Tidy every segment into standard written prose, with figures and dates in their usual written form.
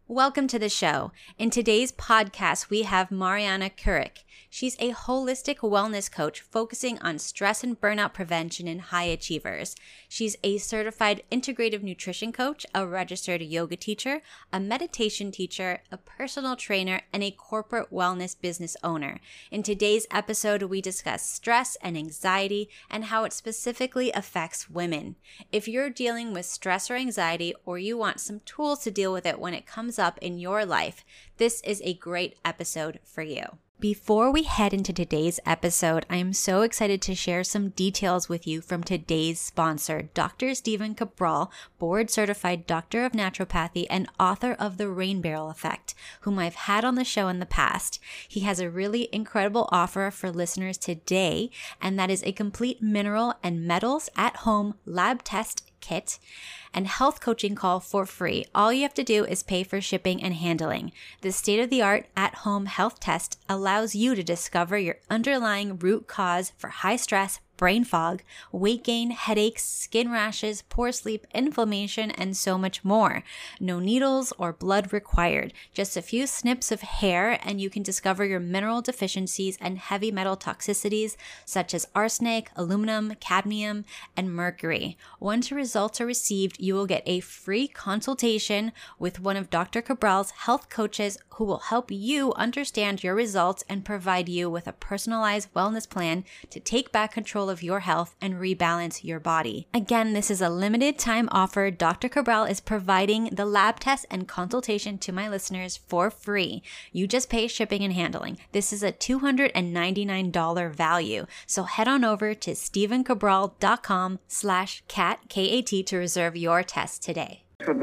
Welcome to the show. In today's podcast, we have Mariana Kurik. She's a holistic wellness coach focusing on stress and burnout prevention in high achievers. She's a certified integrative nutrition coach, a registered yoga teacher, a meditation teacher, a personal trainer, and a corporate wellness business owner. In today's episode, we discuss stress and anxiety and how it specifically affects women. If you're dealing with stress or anxiety, or you want some tools to deal with it when it comes up in your life, this is a great episode for you. Before we head into today's episode, I am so excited to share some details with you from today's sponsor, Dr. Stephen Cabral, board-certified doctor of naturopathy and author of The Rain Barrel Effect, whom I've had on the show in the past. He has a really incredible offer for listeners today, and that is a complete mineral and metals at-home lab test kit and health coaching call for free. All you have to do is pay for shipping and handling. The state-of-the-art at-home health test allows you to discover your underlying root cause for high stress, brain fog, weight gain, headaches, skin rashes, poor sleep, inflammation, and so much more. No needles or blood required. Just a few snips of hair and you can discover your mineral deficiencies and heavy metal toxicities such as arsenic, aluminum, cadmium, and mercury. Once your results are received, you will get a free consultation with one of Dr. Cabral's health coaches who will help you understand your results and provide you with a personalized wellness plan to take back control of your health and rebalance your body. Again, this is a limited time offer. Dr. Cabral is providing the lab test and consultation to my listeners for free. You just pay shipping and handling. This is a $299 value. So head on over to stephencabral.com/cat, K-A-T, to reserve your test today.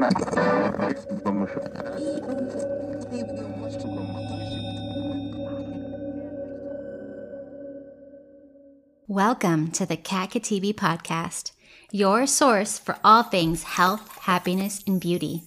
Welcome to the Kat Katibi podcast, your source for all things health, happiness, and beauty.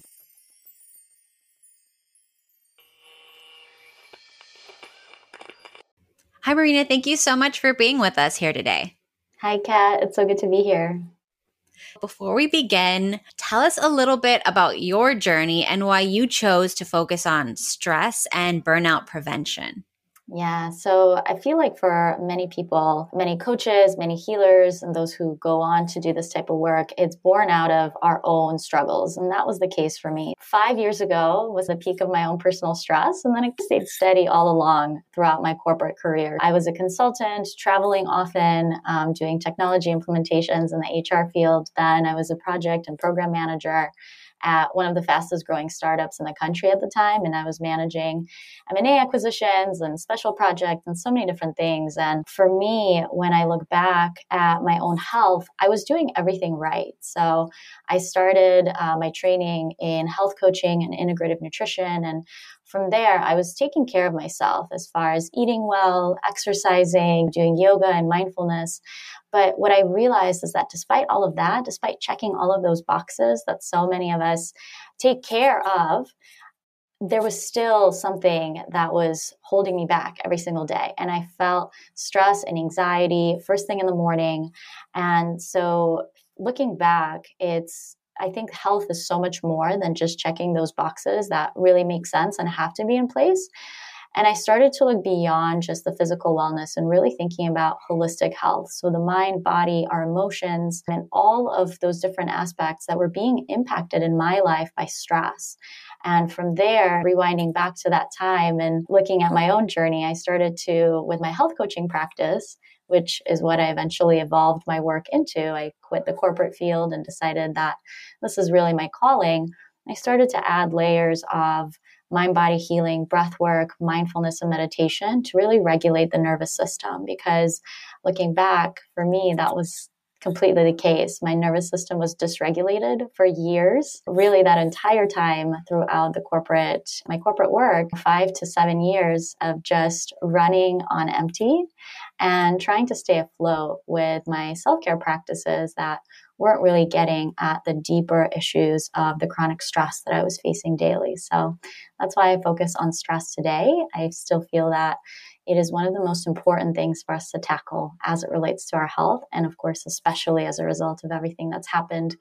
Hi, Marina. Thank you so much for being with us here today. Hi, Kat. It's so good to be here. Before we begin, tell us a little bit about your journey and why you chose to focus on stress and burnout prevention. Yeah, so I feel like for many people, many coaches, many healers, and those who go on to do this type of work, it's born out of our own struggles. And that was the case for me. 5 years ago was the peak of my own personal stress, and then it stayed steady all along throughout my corporate career. I was a consultant, traveling often, doing technology implementations in the HR field. Then I was a project and program manager at one of the fastest growing startups in the country at the time. And I was managing M&A acquisitions and special projects and so many different things. And for me, when I look back at my own health, I was doing everything right. So I started my training in health coaching and integrative nutrition. And from there, I was taking care of myself as far as eating well, exercising, doing yoga and mindfulness. But what I realized is that despite all of that, despite checking all of those boxes that so many of us take care of, there was still something that was holding me back every single day. And I felt stress and anxiety first thing in the morning. And so looking back, I think health is so much more than just checking those boxes that really make sense and have to be in place. And I started to look beyond just the physical wellness and really thinking about holistic health. So the mind, body, our emotions, and all of those different aspects that were being impacted in my life by stress. And from there, rewinding back to that time and looking at my own journey, I started to, with my health coaching practice, which is what I eventually evolved my work into. I quit the corporate field and decided that this is really my calling. I started to add layers of mind-body healing, breath work, mindfulness, and meditation to really regulate the nervous system. Because looking back, for me, that was completely the case. My nervous system was dysregulated for years. Really, that entire time throughout my corporate work, 5 to 7 years of just running on empty and trying to stay afloat with my self-care practices that weren't really getting at the deeper issues of the chronic stress that I was facing daily. So that's why I focus on stress today. I still feel that it is one of the most important things for us to tackle as it relates to our health. And of course, especially as a result of everything that's happened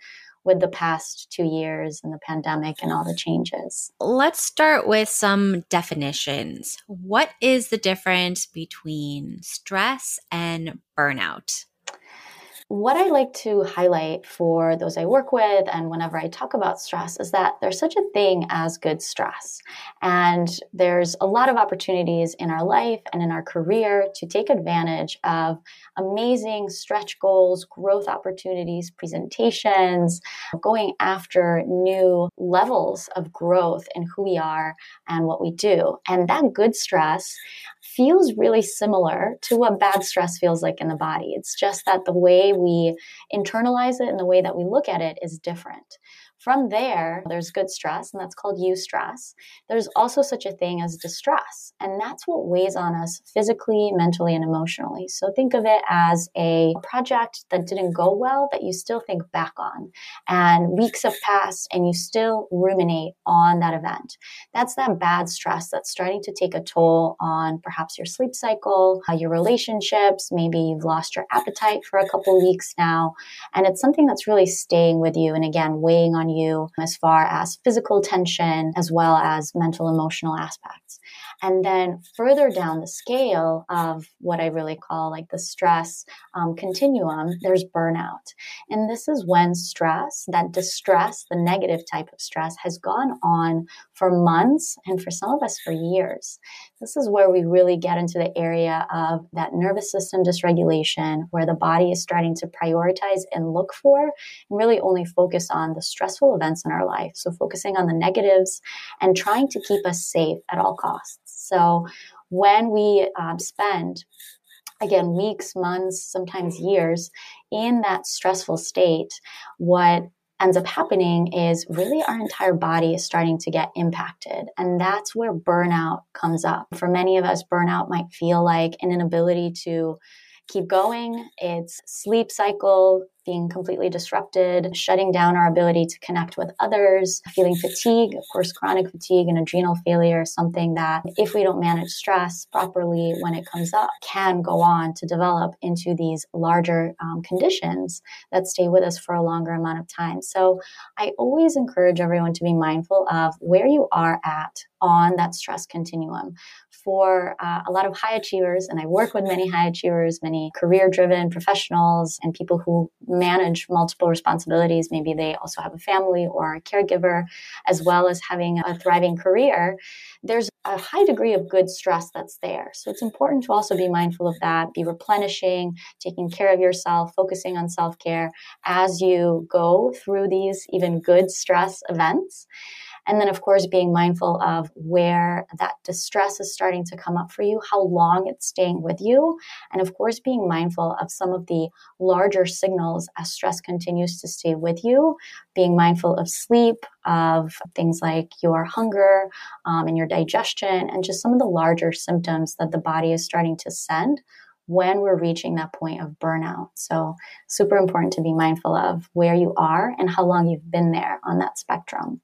with the past 2 years and the pandemic and all the changes. Let's start with some definitions. What is the difference between stress and burnout? What I like to highlight for those I work with and whenever I talk about stress is that there's such a thing as good stress. And there's a lot of opportunities in our life and in our career to take advantage of amazing stretch goals, growth opportunities, presentations, going after new levels of growth in who we are and what we do. And that good stress feels really similar to what bad stress feels like in the body. It's just that the way we internalize it and the way that we look at it is different. From there, there's good stress, and that's called eustress. There's also such a thing as distress, and that's what weighs on us physically, mentally, and emotionally. So think of it as a project that didn't go well that you still think back on, and weeks have passed and you still ruminate on that event. That's that bad stress that's starting to take a toll on perhaps your sleep cycle, your relationships. Maybe you've lost your appetite for a couple of weeks now, and it's something that's really staying with you and again, weighing on you as far as physical tension as well as mental, emotional aspects. And then further down the scale of what I really call like the stress continuum, there's burnout. And this is when stress, that distress, the negative type of stress, has gone on for months and for some of us for years. This is where we really get into the area of that nervous system dysregulation, where the body is starting to prioritize and look for and really only focus on the stressful events in our life. So focusing on the negatives and trying to keep us safe at all costs. So when we spend, again, weeks, months, sometimes years in that stressful state, what ends up happening is really our entire body is starting to get impacted. And that's where burnout comes up. For many of us, burnout might feel like an inability to keep going. It's sleep cycle being completely disrupted, shutting down our ability to connect with others, feeling fatigue, of course, chronic fatigue and adrenal failure, something that if we don't manage stress properly when it comes up, can go on to develop into these larger conditions that stay with us for a longer amount of time. So I always encourage everyone to be mindful of where you are at on that stress continuum. For a lot of high achievers, and I work with many high achievers, many career-driven professionals, and people who manage multiple responsibilities. Maybe they also have a family or a caregiver, as well as having a thriving career. There's a high degree of good stress that's there. So it's important to also be mindful of that, be replenishing, taking care of yourself, focusing on self-care as you go through these even good stress events. And then, of course, being mindful of where that distress is starting to come up for you, how long it's staying with you. And of course, being mindful of some of the larger signals as stress continues to stay with you, being mindful of sleep, of things like your hunger and your digestion, and just some of the larger symptoms that the body is starting to send when we're reaching that point of burnout. So super important to be mindful of where you are and how long you've been there on that spectrum.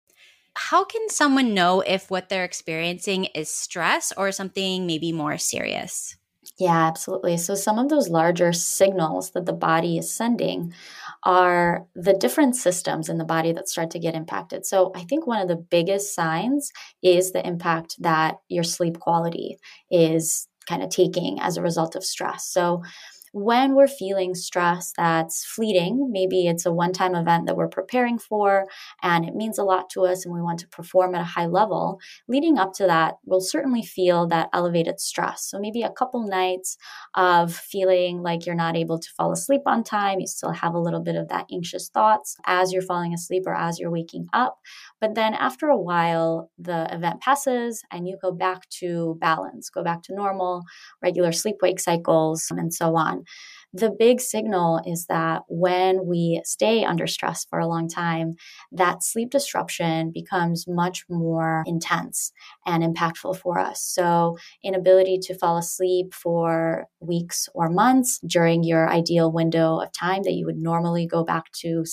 How can someone know if what they're experiencing is stress or something maybe more serious? Yeah, absolutely. So some of those larger signals that the body is sending are the different systems in the body that start to get impacted. So I think one of the biggest signs is the impact that your sleep quality is kind of taking as a result of stress. So when we're feeling stress that's fleeting, maybe it's a one-time event that we're preparing for and it means a lot to us and we want to perform at a high level, leading up to that, we'll certainly feel that elevated stress. So maybe a couple nights of feeling like you're not able to fall asleep on time, you still have a little bit of that anxious thoughts as you're falling asleep or as you're waking up. But then after a while, the event passes and you go back to balance, go back to normal, regular sleep-wake cycles, and so on. The big signal is that when we stay under stress for a long time, that sleep disruption becomes much more intense and impactful for us. So inability to fall asleep for weeks or months during your ideal window of time that you would normally go back to sleep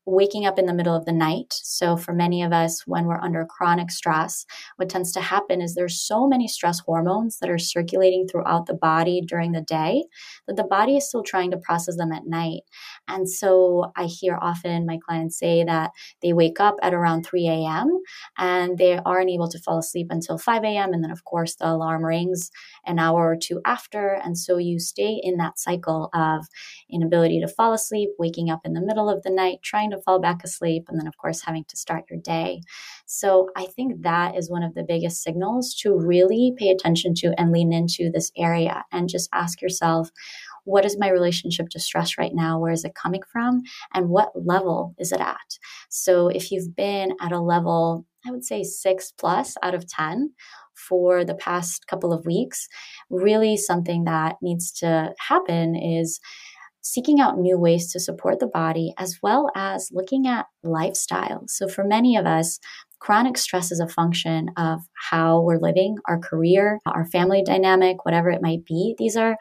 waking up in the middle of the night. So for many of us, when we're under chronic stress, what tends to happen is there's so many stress hormones that are circulating throughout the body during the day that the body is still trying to process them at night. And so I hear often my clients say that they wake up at around 3 a.m. and they aren't able to fall asleep until 5 a.m. And then, of course, the alarm rings an hour or two after. And so you stay in that cycle of inability to fall asleep, waking up in the middle of the night, trying to fall back asleep, and then, of course, having to start your day. So I think that is one of the biggest signals to really pay attention to and lean into this area and just ask yourself, what is my relationship to stress right now? Where is it coming from? And what level is it at? So if you've been at a level, I would say 6 plus out of 10 for the past couple of weeks, really something that needs to happen is seeking out new ways to support the body, as well as looking at lifestyle. So for many of us, chronic stress is a function of how we're living, our career, our family dynamic, whatever it might be. These are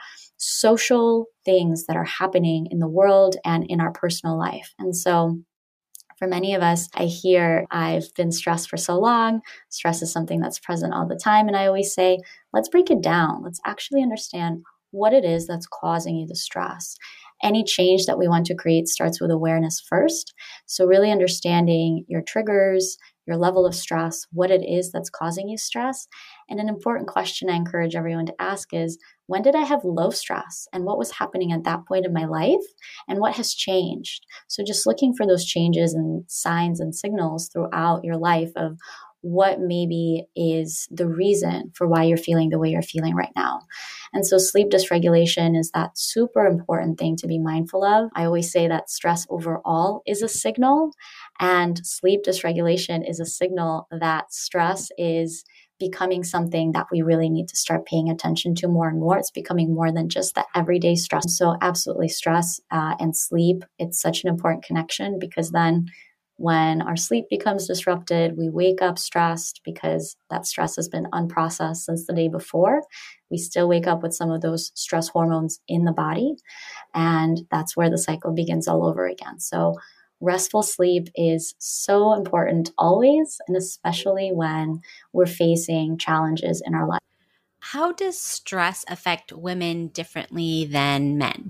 social things that are happening in the world and in our personal life. And so for many of us, I hear I've been stressed for so long. Stress is something that's present all the time. And I always say, let's break it down. Let's actually understand what it is that's causing you the stress. Any change that we want to create starts with awareness first. So really understanding your triggers, your level of stress, what it is that's causing you stress. And an important question I encourage everyone to ask is, when did I have low stress? And what was happening at that point in my life? And what has changed? So just looking for those changes and signs and signals throughout your life of what maybe is the reason for why you're feeling the way you're feeling right now. And so sleep dysregulation is that super important thing to be mindful of. I always say that stress overall is a signal, and sleep dysregulation is a signal that stress is becoming something that we really need to start paying attention to more and more. It's becoming more than just the everyday stress. So absolutely stress and sleep, it's such an important connection, because then when our sleep becomes disrupted, we wake up stressed because that stress has been unprocessed since the day before. We still wake up with some of those stress hormones in the body, and that's where the cycle begins all over again. So restful sleep is so important always, and especially when we're facing challenges in our life. How does stress affect women differently than men?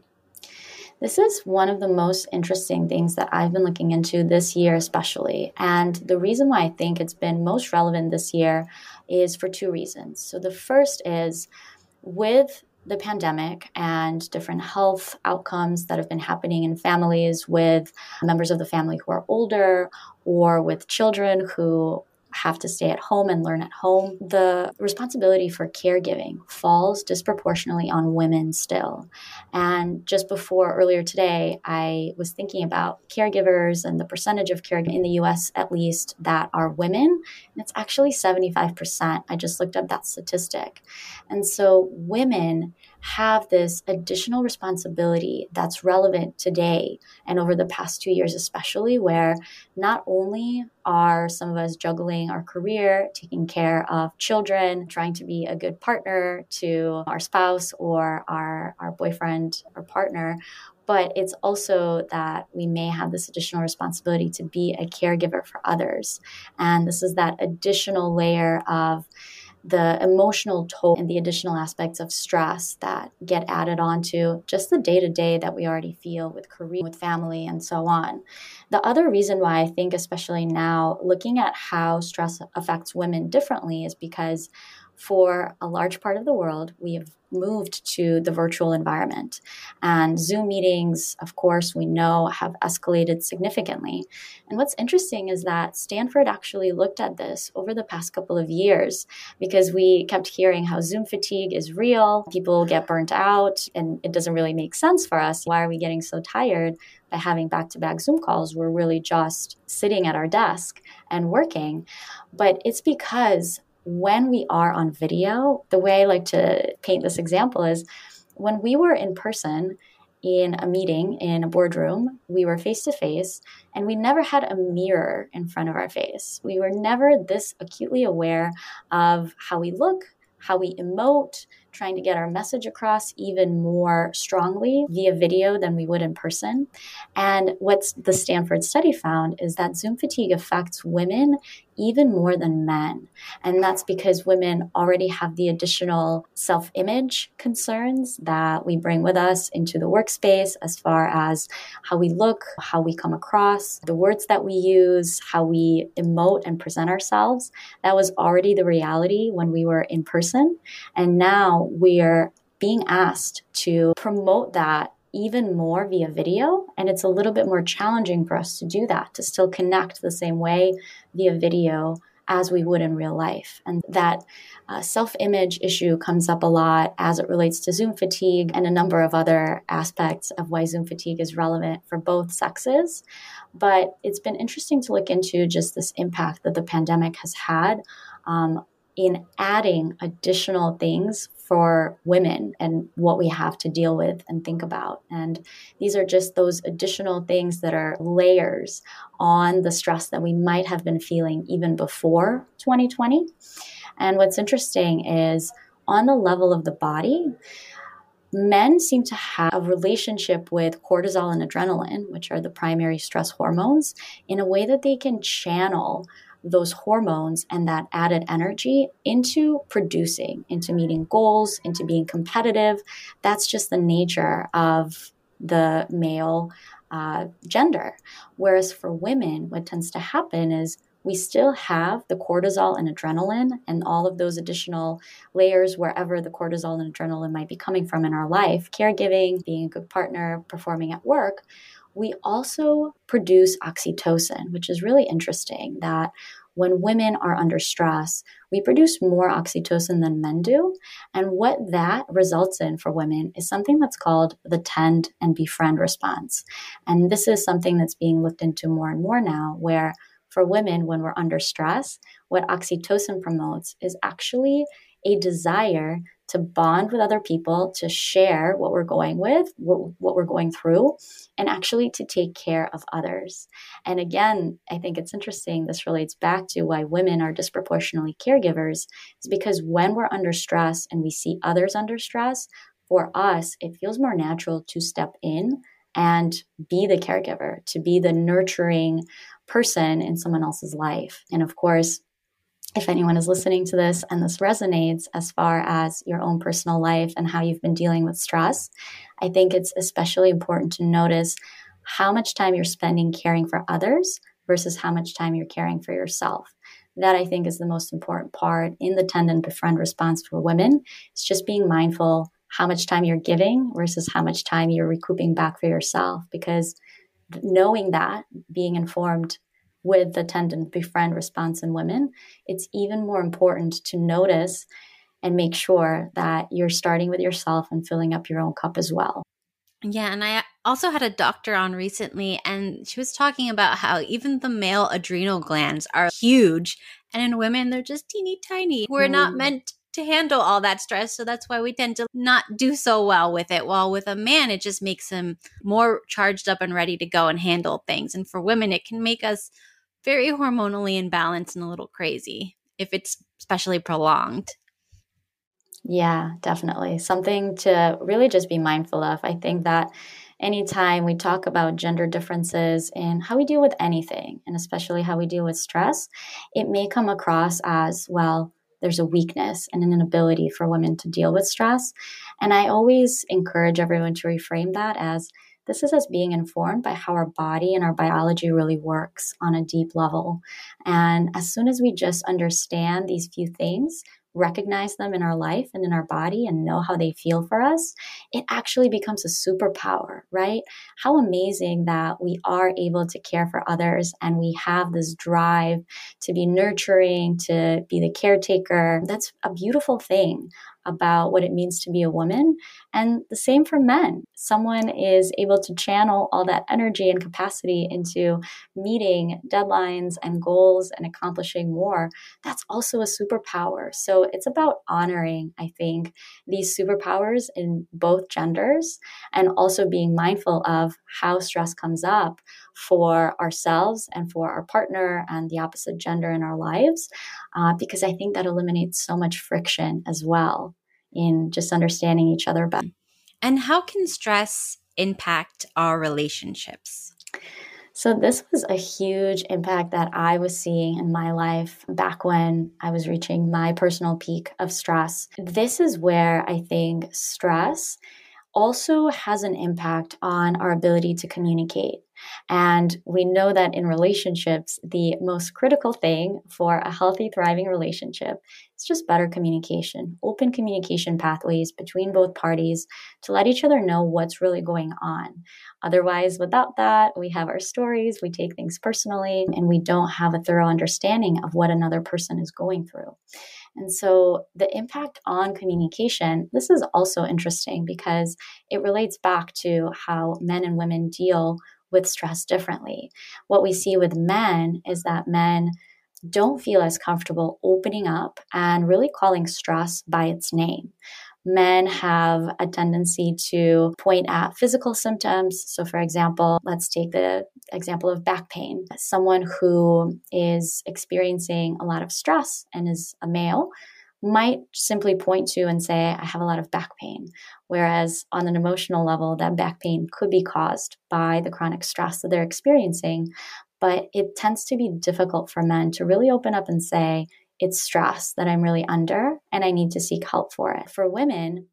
This is one of the most interesting things that I've been looking into this year, especially. And the reason why I think it's been most relevant this year is for two reasons. So the first is with the pandemic and different health outcomes that have been happening in families with members of the family who are older, or with children who have to stay at home and learn at home, the responsibility for caregiving falls disproportionately on women still. And just before earlier today, I was thinking about caregivers and the percentage of caregivers in the US, at least, that are women. And it's actually 75%. I just looked up that statistic. And so women have this additional responsibility that's relevant today and over the past 2 years, especially, where not only are some of us juggling our career, taking care of children, trying to be a good partner to our spouse or our boyfriend or partner, but it's also that we may have this additional responsibility to be a caregiver for others. And this is that additional layer of the emotional toll and the additional aspects of stress that get added onto just the day-to-day that we already feel with career, with family, and so on. The other reason why I think, especially now, looking at how stress affects women differently is because for a large part of the world, we have moved to the virtual environment. And Zoom meetings, of course, we know have escalated significantly. And what's interesting is that Stanford actually looked at this over the past couple of years, because we kept hearing how Zoom fatigue is real, people get burnt out, and it doesn't really make sense for us. Why are we getting so tired by having back-to-back Zoom calls? We're really just sitting at our desk and working. But it's because when we are on video, the way I like to paint this example is when we were in person in a meeting, in a boardroom, we were face to face, and we never had a mirror in front of our face. We were never this acutely aware of how we look, how we emote, trying to get our message across even more strongly via video than we would in person. And what the Stanford study found is that Zoom fatigue affects women even more than men. And that's because women already have the additional self-image concerns that we bring with us into the workspace, as far as how we look, how we come across, the words that we use, how we emote and present ourselves. That was already the reality when we were in person. And now we're being asked to promote that even more via video. And it's a little bit more challenging for us to do that, to still connect the same way via video as we would in real life. And that self-image issue comes up a lot as it relates to Zoom fatigue and a number of other aspects of why Zoom fatigue is relevant for both sexes. But it's been interesting to look into just this impact that the pandemic has had in adding additional things for women and what we have to deal with and think about. And these are just those additional things that are layers on the stress that we might have been feeling even before 2020. And what's interesting is on the level of the body, men seem to have a relationship with cortisol and adrenaline, which are the primary stress hormones, in a way that they can channel those hormones and that added energy into producing, into meeting goals, into being competitive. That's just the nature of the male gender. Whereas for women, what tends to happen is we still have the cortisol and adrenaline and all of those additional layers wherever the cortisol and adrenaline might be coming from in our life, caregiving, being a good partner, performing at work. We also produce oxytocin, which is really interesting that when women are under stress, we produce more oxytocin than men do. And what that results in for women is something that's called the tend and befriend response. And this is something that's being looked into more and more now, where for women, when we're under stress, what oxytocin promotes is actually a desire to bond with other people, to share what we're going with, what we're going through, and actually to take care of others. And again, I think it's interesting. This relates back to why women are disproportionately caregivers, is because when we're under stress and we see others under stress, for us, it feels more natural to step in and be the caregiver, to be the nurturing person in someone else's life. And of course, if anyone is listening to this and this resonates as far as your own personal life and how you've been dealing with stress, I think it's especially important to notice how much time you're spending caring for others versus how much time you're caring for yourself. That, I think, is the most important part in the tend and befriend response for women. It's just being mindful how much time you're giving versus how much time you're recouping back for yourself. Because knowing that, being informed with the tend and befriend response in women, it's even more important to notice and make sure that you're starting with yourself and filling up your own cup as well. Yeah, and I also had a doctor on recently, and she was talking about how even the male adrenal glands are huge, and in women, they're just teeny tiny. We're not meant to handle all that stress, so that's why we tend to not do so well with it. While with a man, it just makes him more charged up and ready to go and handle things. And for women, it can make us very hormonally imbalanced and a little crazy if it's especially prolonged. Yeah, definitely. Something to really just be mindful of. I think that anytime we talk about gender differences in how we deal with anything, and especially how we deal with stress, it may come across as, well, there's a weakness and an inability for women to deal with stress. And I always encourage everyone to reframe that as, this is us being informed by how our body and our biology really works on a deep level. And as soon as we just understand these few things, recognize them in our life and in our body and know how they feel for us, it actually becomes a superpower, right? How amazing that we are able to care for others and we have this drive to be nurturing, to be the caretaker. That's a beautiful thing about what it means to be a woman. And the same for men. Someone is able to channel all that energy and capacity into meeting deadlines and goals and accomplishing more. That's also a superpower. So it's about honoring, I think, these superpowers in both genders and also being mindful of how stress comes up for ourselves and for our partner and the opposite gender in our lives, because I think that eliminates so much friction as well in just understanding each other better. And how can stress impact our relationships? So this was a huge impact that I was seeing in my life back when I was reaching my personal peak of stress. This is where I think stress also has an impact on our ability to communicate. And we know that in relationships, the most critical thing for a healthy, thriving relationship is just better communication, open communication pathways between both parties to let each other know what's really going on. Otherwise, without that, we have our stories, we take things personally, and we don't have a thorough understanding of what another person is going through. And so the impact on communication, this is also interesting because it relates back to how men and women deal with stress differently. What we see with men is that men don't feel as comfortable opening up and really calling stress by its name. Men have a tendency to point at physical symptoms. So, for example, let's take the example of back pain. Someone who is experiencing a lot of stress and is a male might simply point to and say, I have a lot of back pain. Whereas on an emotional level, that back pain could be caused by the chronic stress that they're experiencing. But it tends to be difficult for men to really open up and say, it's stress that I'm really under and I need to seek help for it. For women,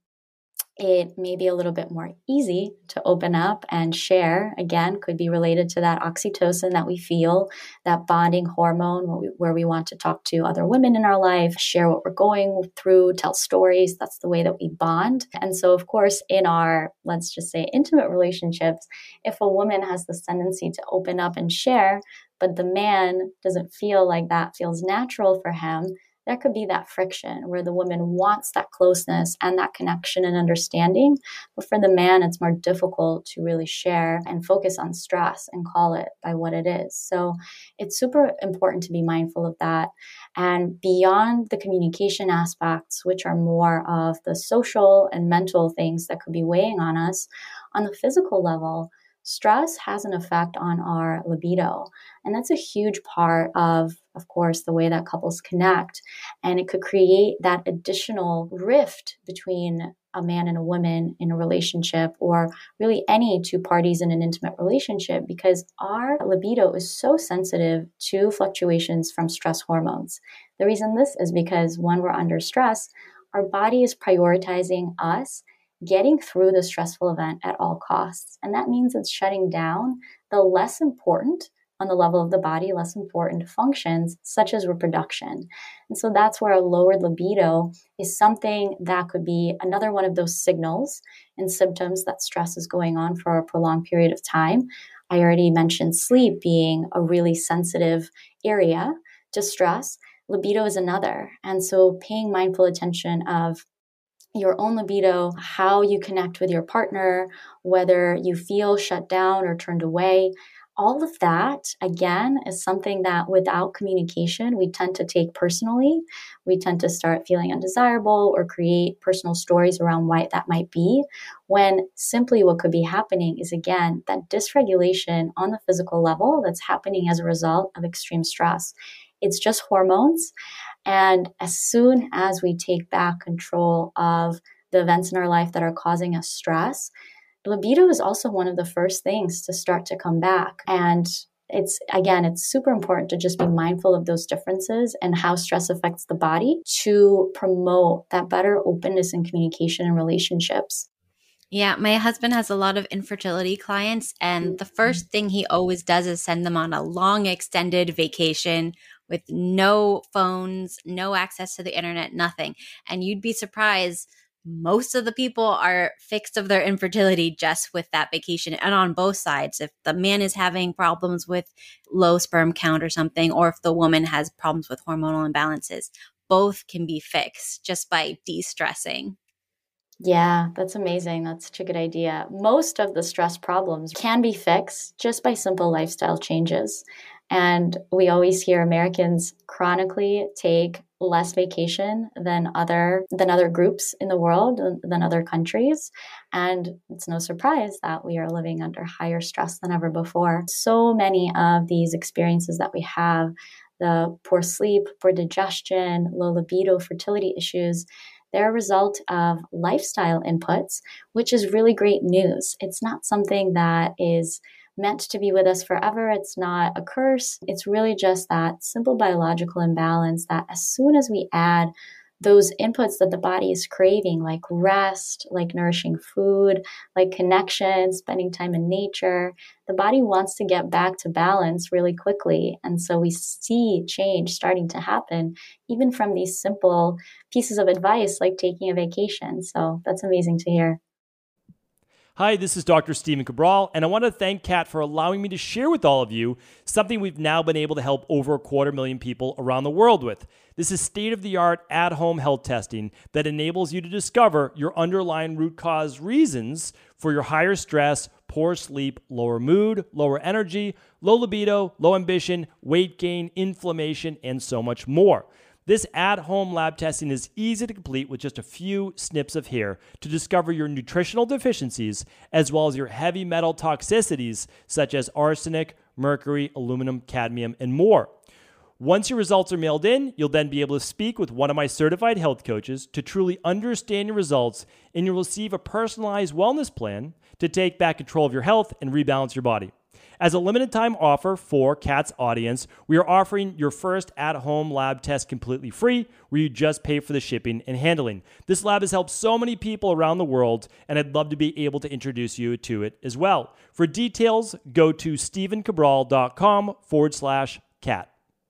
it may be a little bit more easy to open up and share. Again, could be related to that oxytocin that we feel, that bonding hormone where we want to talk to other women in our life, share what we're going through, tell stories. That's the way that we bond. And so, of course, in our, let's just say, intimate relationships, if a woman has this tendency to open up and share, but the man doesn't feel like that feels natural for him, there could be that friction where the woman wants that closeness and that connection and understanding. But for the man, it's more difficult to really share and focus on stress and call it by what it is. So it's super important to be mindful of that. And beyond the communication aspects, which are more of the social and mental things that could be weighing on us, on the physical level, stress has an effect on our libido. And that's a huge part of course, the way that couples connect. And it could create that additional rift between a man and a woman in a relationship, or really any two parties in an intimate relationship, because our libido is so sensitive to fluctuations from stress hormones. The reason this is because when we're under stress, our body is prioritizing us getting through the stressful event at all costs. And that means it's shutting down the less important, on the level of the body, less important functions such as reproduction. And so that's where a lowered libido is something that could be another one of those signals and symptoms that stress is going on for a prolonged period of time. I already mentioned sleep being a really sensitive area to stress. Libido is another. And so paying mindful attention of your own libido, how you connect with your partner, whether you feel shut down or turned away, all of that, again, is something that without communication, we tend to take personally. We tend to start feeling undesirable or create personal stories around why that might be, when simply what could be happening is, again, that dysregulation on the physical level that's happening as a result of extreme stress. It's just hormones. And as soon as we take back control of the events in our life that are causing us stress, libido is also one of the first things to start to come back. And it's super important to just be mindful of those differences and how stress affects the body to promote that better openness and communication in relationships. Yeah, my husband has a lot of infertility clients, and the first thing he always does is send them on a long extended vacation with no phones, no access to the internet, nothing. And you'd be surprised, most of the people are fixed of their infertility just with that vacation, and on both sides. If the man is having problems with low sperm count or something, or if the woman has problems with hormonal imbalances, both can be fixed just by de-stressing. Yeah, that's amazing. That's such a good idea. Most of the stress problems can be fixed just by simple lifestyle changes. And we always hear Americans chronically take less vacation than other groups in the world, than other countries. And it's no surprise that we are living under higher stress than ever before. So many of these experiences that we have, the poor sleep, poor digestion, low libido, fertility issues, they're a result of lifestyle inputs, which is really great news. It's not something that is meant to be with us forever. It's not a curse. It's really just that simple biological imbalance that as soon as we add those inputs that the body is craving, like rest, like nourishing food, like connection, spending time in nature, the body wants to get back to balance really quickly. And so we see change starting to happen, even from these simple pieces of advice like taking a vacation. So that's amazing to hear. Hi, this is Dr. Stephen Cabral, and I want to thank Kat for allowing me to share with all of you something we've now been able to help over 250,000 people around the world with. This is state-of-the-art at-home health testing that enables you to discover your underlying root cause reasons for your higher stress, poor sleep, lower mood, lower energy, low libido, low ambition, weight gain, inflammation, and so much more. This at-home lab testing is easy to complete with just a few snips of hair to discover your nutritional deficiencies as well as your heavy metal toxicities such as arsenic, mercury, aluminum, cadmium, and more. Once your results are mailed in, you'll then be able to speak with one of my certified health coaches to truly understand your results, and you'll receive a personalized wellness plan to take back control of your health and rebalance your body. As a limited time offer for Kat's audience, we are offering your first at-home lab test completely free, where you just pay for the shipping and handling. This lab has helped so many people around the world, and I'd love to be able to introduce you to it as well. For details, go to stephencabral.com/Kat.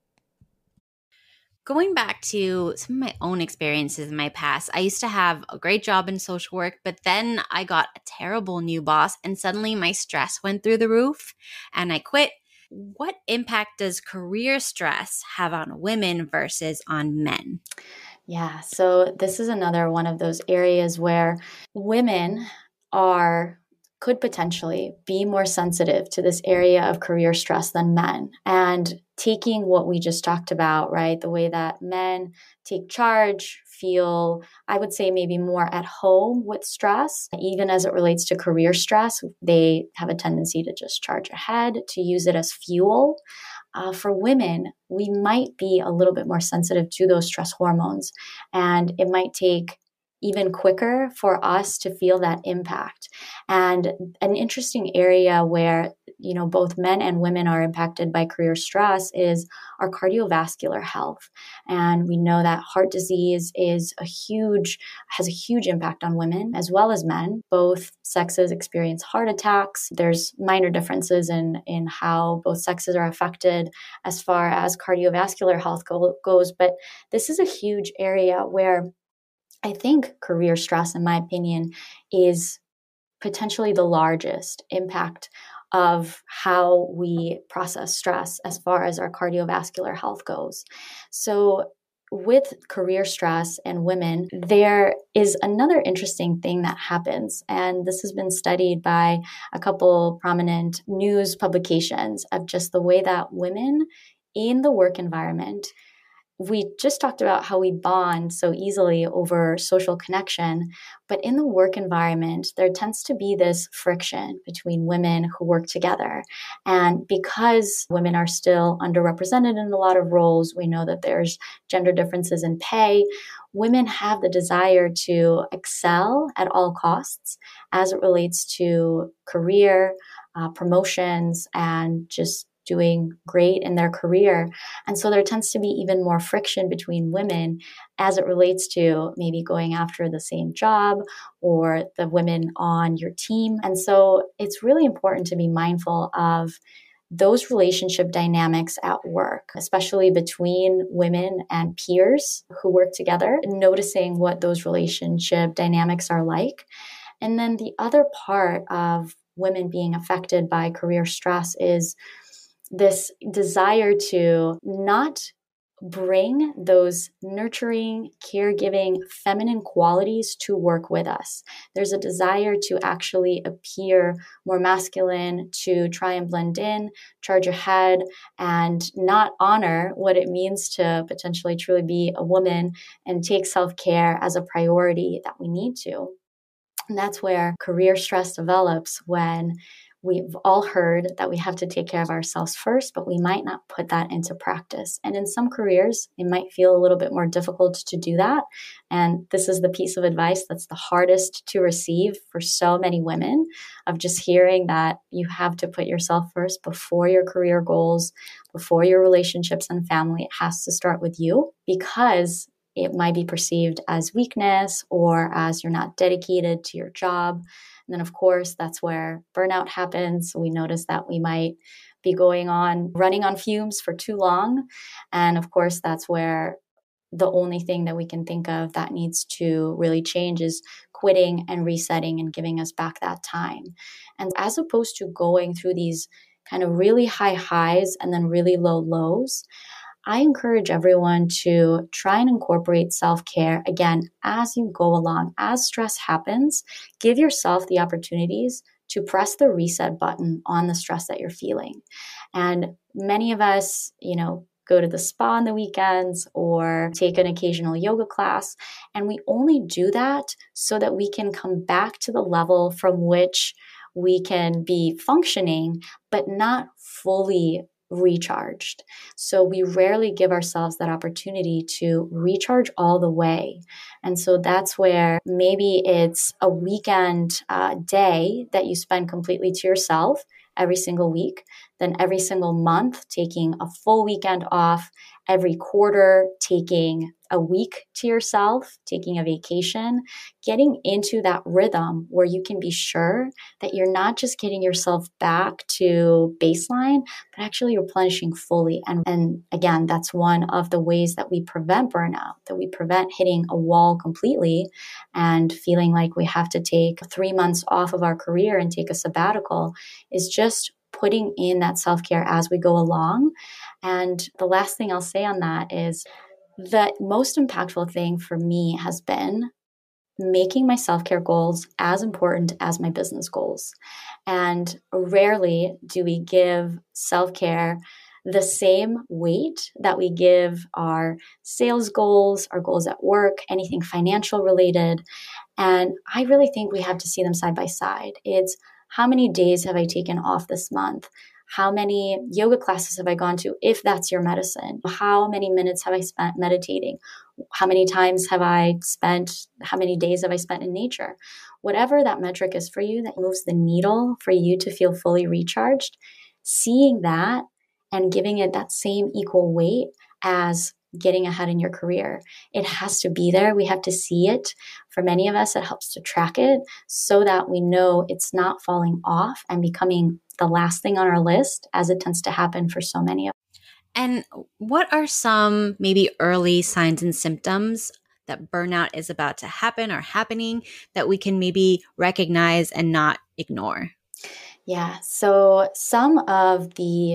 Going back to some of my own experiences in my past, I used to have a great job in social work, but then I got a terrible new boss and suddenly my stress went through the roof and I quit. What impact does career stress have on women versus on men? Yeah, so this is another one of those areas where women could potentially be more sensitive to this area of career stress than men. And taking what we just talked about, right, the way that men take charge, feel, I would say maybe more at home with stress, even as it relates to career stress, they have a tendency to just charge ahead, to use it as fuel. For women, we might be a little bit more sensitive to those stress hormones, and it might take even quicker for us to feel that impact. And an interesting area where, both men and women are impacted by career stress is our cardiovascular health. And we know that heart disease has a huge impact on women as well as men. Both sexes experience heart attacks. There's minor differences in how both sexes are affected as far as cardiovascular health goes. But this is a huge area where I think career stress, in my opinion, is potentially the largest impact of how we process stress as far as our cardiovascular health goes. So with career stress and women, there is another interesting thing that happens. And this has been studied by a couple prominent news publications of just the way that women in the work environment, we just talked about how we bond so easily over social connection, but in the work environment, there tends to be this friction between women who work together. And because women are still underrepresented in a lot of roles, we know that there's gender differences in pay. Women have the desire to excel at all costs as it relates to career, promotions, and just doing great in their career. And so there tends to be even more friction between women as it relates to maybe going after the same job or the women on your team. And so it's really important to be mindful of those relationship dynamics at work, especially between women and peers who work together, and noticing what those relationship dynamics are like. And then the other part of women being affected by career stress is this desire to not bring those nurturing, caregiving, feminine qualities to work with us. There's a desire to actually appear more masculine, to try and blend in, charge ahead, and not honor what it means to potentially truly be a woman and take self-care as a priority that we need to. And that's where career stress develops when we've all heard that we have to take care of ourselves first, but we might not put that into practice. And in some careers, it might feel a little bit more difficult to do that. And this is the piece of advice that's the hardest to receive for so many women, of just hearing that you have to put yourself first before your career goals, before your relationships and family. It has to start with you, because it might be perceived as weakness or as you're not dedicated to your job. And then, of course, that's where burnout happens. We notice that we might be running on fumes for too long. And of course, that's where the only thing that we can think of that needs to really change is quitting and resetting and giving us back that time. And as opposed to going through these kind of really high highs and then really low lows, I encourage everyone to try and incorporate self-care, again, as you go along. As stress happens, give yourself the opportunities to press the reset button on the stress that you're feeling. And many of us, go to the spa on the weekends or take an occasional yoga class. And we only do that so that we can come back to the level from which we can be functioning, but not fully recharged. So we rarely give ourselves that opportunity to recharge all the way. And so that's where maybe it's a weekend day that you spend completely to yourself every single week, then every single month taking a full weekend off, every quarter taking a week to yourself, taking a vacation, getting into that rhythm where you can be sure that you're not just getting yourself back to baseline, but actually replenishing fully. And again, that's one of the ways that we prevent burnout, that we prevent hitting a wall completely and feeling like we have to take 3 months off of our career and take a sabbatical, is just putting in that self-care as we go along. And the last thing I'll say on that is the most impactful thing for me has been making my self-care goals as important as my business goals. And rarely do we give self-care the same weight that we give our sales goals, our goals at work, anything financial related. And I really think we have to see them side by side. It's how many days have I taken off this month? How many yoga classes have I gone to, if that's your medicine? How many minutes have I spent meditating? How many days have I spent in nature? Whatever that metric is for you that moves the needle for you to feel fully recharged, seeing that and giving it that same equal weight as getting ahead in your career. It has to be there. We have to see it. For many of us, it helps to track it so that we know it's not falling off and becoming the last thing on our list, as it tends to happen for so many of us. And what are some maybe early signs and symptoms that burnout is about to happen or happening that we can maybe recognize and not ignore? Yeah. So some of the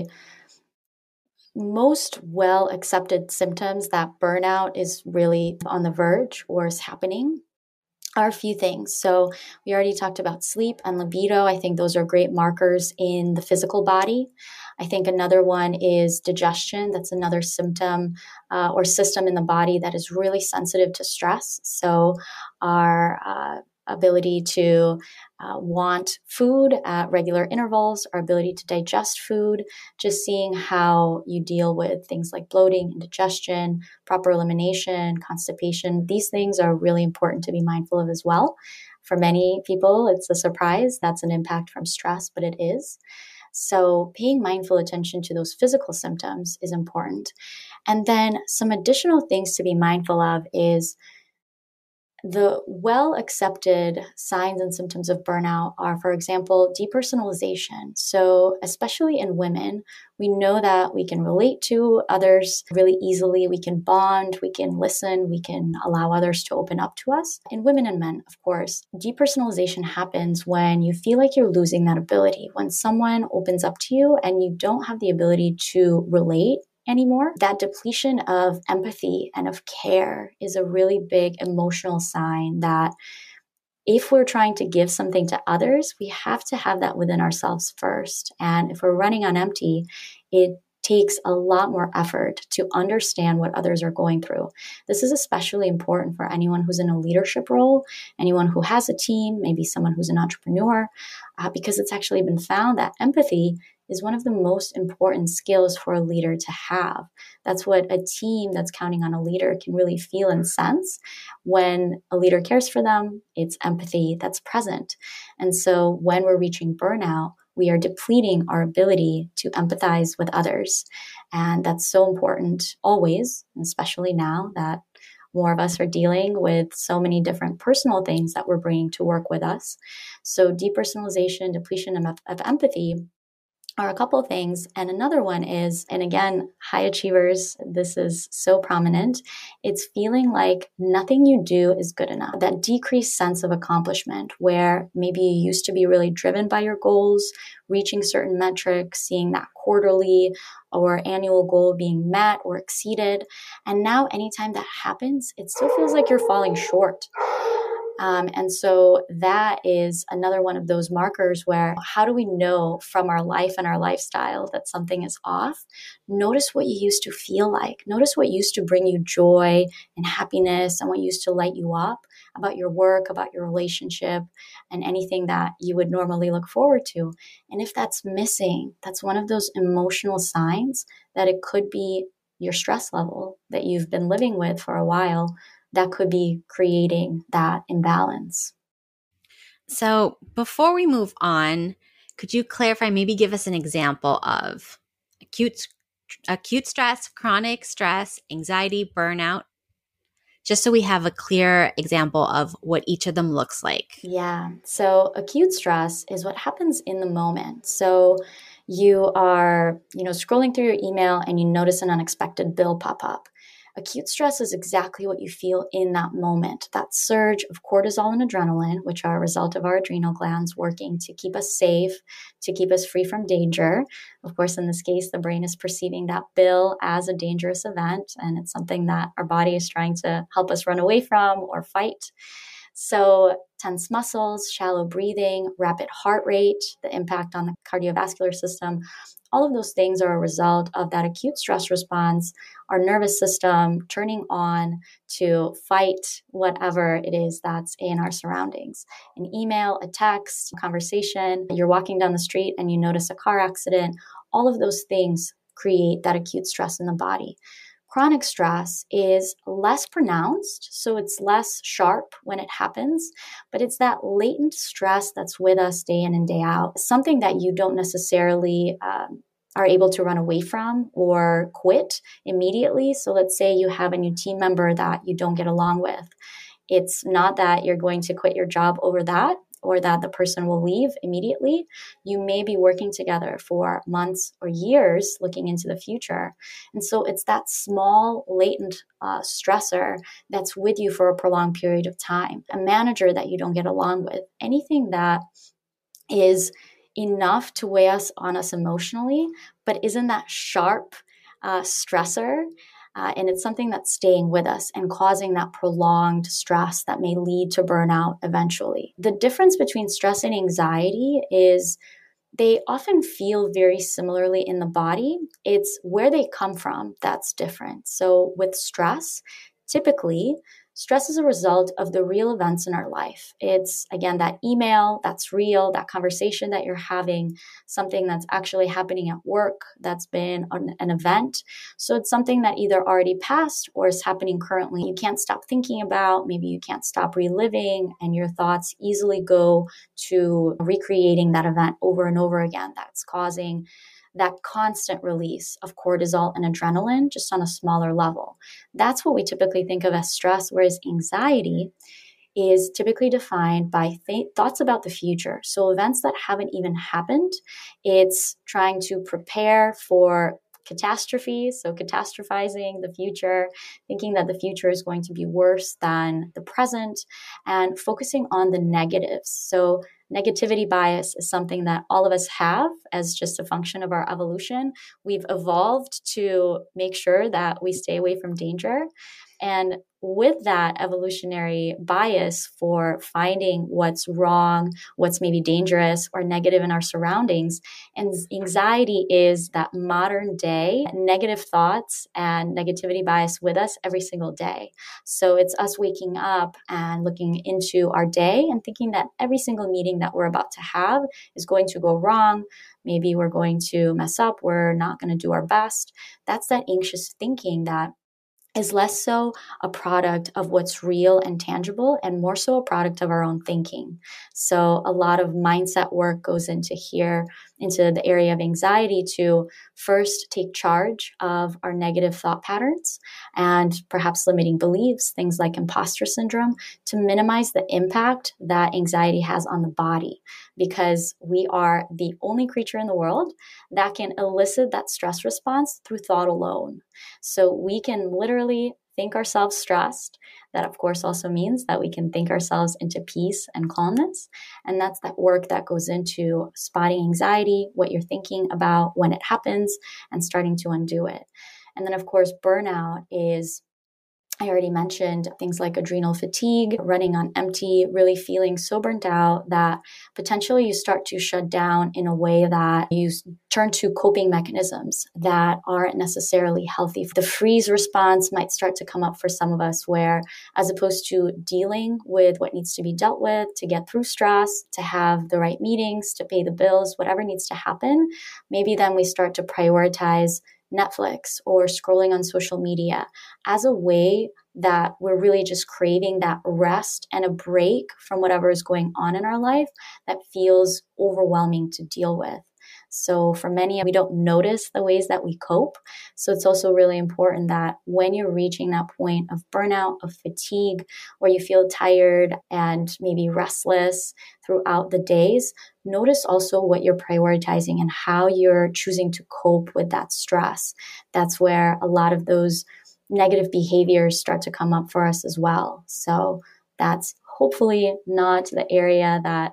most well accepted symptoms that burnout is really on the verge or is happening are a few things. So we already talked about sleep and libido. I think those are great markers in the physical body. I think another one is digestion. That's another symptom or system in the body that is really sensitive to stress. So our ability to want food at regular intervals, our ability to digest food, just seeing how you deal with things like bloating, indigestion, proper elimination, constipation. These things are really important to be mindful of as well. For many people, it's a surprise. That's an impact from stress, but it is. So paying mindful attention to those physical symptoms is important. And then some additional things to be mindful of is the well-accepted signs and symptoms of burnout are, for example, depersonalization. So especially in women, we know that we can relate to others really easily. We can bond, we can listen, we can allow others to open up to us. In women and men, of course, depersonalization happens when you feel like you're losing that ability. When someone opens up to you and you don't have the ability to relate anymore. That depletion of empathy and of care is a really big emotional sign that if we're trying to give something to others, we have to have that within ourselves first. And if we're running on empty, it takes a lot more effort to understand what others are going through. This is especially important for anyone who's in a leadership role, anyone who has a team, maybe someone who's an entrepreneur, because it's actually been found that empathy is one of the most important skills for a leader to have. That's what a team that's counting on a leader can really feel and sense. When a leader cares for them, it's empathy that's present. And so when we're reaching burnout, we are depleting our ability to empathize with others. And that's so important always, especially now that more of us are dealing with so many different personal things that we're bringing to work with us. So depersonalization, depletion of empathy are a couple of things. And another one is, and again, high achievers, this is so prominent. It's feeling like nothing you do is good enough. That decreased sense of accomplishment where maybe you used to be really driven by your goals, reaching certain metrics, seeing that quarterly or annual goal being met or exceeded. And now anytime that happens, it still feels like you're falling short. And so that is another one of those markers where how do we know from our life and our lifestyle that something is off? Notice what you used to feel like. Notice what used to bring you joy and happiness and what used to light you up about your work, about your relationship, and anything that you would normally look forward to. And if that's missing, that's one of those emotional signs that it could be your stress level that you've been living with for a while that could be creating that imbalance. So before we move on, could you clarify, maybe give us an example of acute stress, chronic stress, anxiety, burnout, just so we have a clear example of what each of them looks like? Yeah. So acute stress is what happens in the moment. So you are, scrolling through your email and you notice an unexpected bill pop up. Acute stress is exactly what you feel in that moment, that surge of cortisol and adrenaline, which are a result of our adrenal glands working to keep us safe, to keep us free from danger. Of course, in this case, the brain is perceiving that bill as a dangerous event, and it's something that our body is trying to help us run away from or fight. So tense muscles, shallow breathing, rapid heart rate, the impact on the cardiovascular system, all of those things are a result of that acute stress response, our nervous system turning on to fight whatever it is that's in our surroundings. An email, a text, a conversation, you're walking down the street and you notice a car accident, all of those things create that acute stress in the body. Chronic stress is less pronounced, so it's less sharp when it happens, but it's that latent stress that's with us day in and day out, something that you don't necessarily are able to run away from or quit immediately. So let's say you have a new team member that you don't get along with. It's not that you're going to quit your job over that, or that the person will leave immediately. You may be working together for months or years looking into the future. And so it's that small latent stressor that's with you for a prolonged period of time. A manager that you don't get along with, anything that is enough to weigh on us emotionally, but isn't that sharp stressor. And it's something that's staying with us and causing that prolonged stress that may lead to burnout eventually. The difference between stress and anxiety is they often feel very similarly in the body. It's where they come from that's different. So with stress, typically, stress is a result of the real events in our life. It's, again, that email that's real, that conversation that you're having, something that's actually happening at work that's been an event. So it's something that either already passed or is happening currently. You can't stop thinking about, maybe you can't stop reliving, and your thoughts easily go to recreating that event over and over again. That's causing that constant release of cortisol and adrenaline just on a smaller level. That's what we typically think of as stress, whereas anxiety is typically defined by thoughts about the future. So events that haven't even happened, it's trying to prepare for catastrophes, so catastrophizing the future, thinking that the future is going to be worse than the present, and focusing on the negatives. So Negativity bias is something that all of us have as just a function of our evolution. We've evolved to make sure that we stay away from danger. And with that evolutionary bias for finding what's wrong, what's maybe dangerous or negative in our surroundings, and anxiety is that modern day negative thoughts and negativity bias with us every single day. So it's us waking up and looking into our day and thinking that every single meeting that we're about to have is going to go wrong. Maybe we're going to mess up. We're not going to do our best. That's that anxious thinking that is less so a product of what's real and tangible and more so a product of our own thinking. So a lot of mindset work goes into the area of anxiety to first take charge of our negative thought patterns and perhaps limiting beliefs, things like imposter syndrome, to minimize the impact that anxiety has on the body, because we are the only creature in the world that can elicit that stress response through thought alone. So we can literally think ourselves stressed. That, of course, also means that we can think ourselves into peace and calmness. And that's that work that goes into spotting anxiety, what you're thinking about when it happens, and starting to undo it. And then, of course, burnout is, I already mentioned, things like adrenal fatigue, running on empty, really feeling so burnt out that potentially you start to shut down in a way that you turn to coping mechanisms that aren't necessarily healthy. The freeze response might start to come up for some of us, where as opposed to dealing with what needs to be dealt with to get through stress, to have the right meetings, to pay the bills, whatever needs to happen, maybe then we start to prioritize Netflix or scrolling on social media as a way that we're really just craving that rest and a break from whatever is going on in our life that feels overwhelming to deal with. So for many, we don't notice the ways that we cope. So it's also really important that when you're reaching that point of burnout, of fatigue, where you feel tired and maybe restless throughout the days, notice also what you're prioritizing and how you're choosing to cope with that stress. That's where a lot of those negative behaviors start to come up for us as well. So that's hopefully not the area that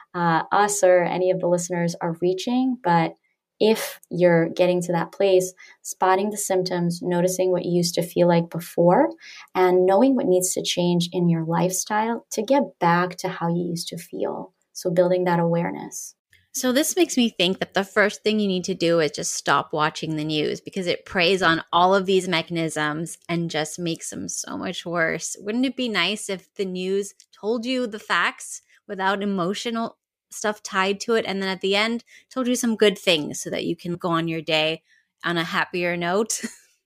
us or any of the listeners are reaching. But if you're getting to that place, spotting the symptoms, noticing what you used to feel like before, and knowing what needs to change in your lifestyle to get back to how you used to feel. So building that awareness. So this makes me think that the first thing you need to do is just stop watching the news, because it preys on all of these mechanisms and just makes them so much worse. Wouldn't it be nice if the news told you the facts without emotional stuff tied to it, and then at the end told you some good things so that you can go on your day on a happier note?